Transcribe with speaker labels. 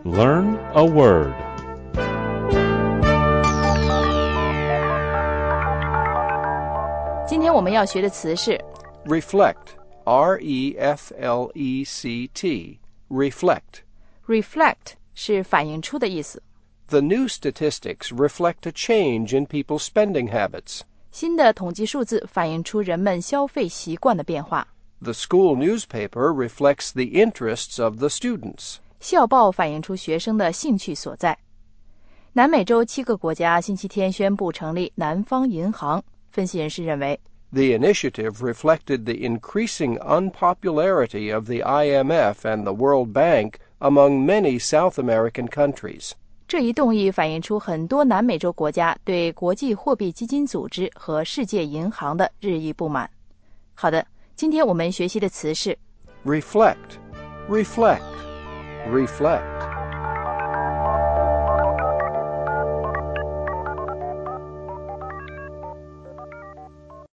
Speaker 1: Learn a word.
Speaker 2: 今天我们要学的词是
Speaker 3: reflect, R-E-F-L-E-C-T, reflect.
Speaker 2: reflect 是反映出的意思。
Speaker 3: The new statistics reflect a change in people's spending habits.
Speaker 2: 新的统计数字反映出人们消费习惯的变化。
Speaker 3: The school newspaper reflects the interests of the students.
Speaker 2: 校报反映出学生的兴趣所在。南美洲7个国家星期天宣布成立南方银行，分析人士认为
Speaker 3: The initiative reflected the increasing unpopularity of the IMF and the World Bank among many South American countries.
Speaker 2: 这一动议反映出很多南美洲国家对国际货币基金组织和世界银行的日益不满。好的，今天我们学习的词是
Speaker 3: reflect, reflect, reflect.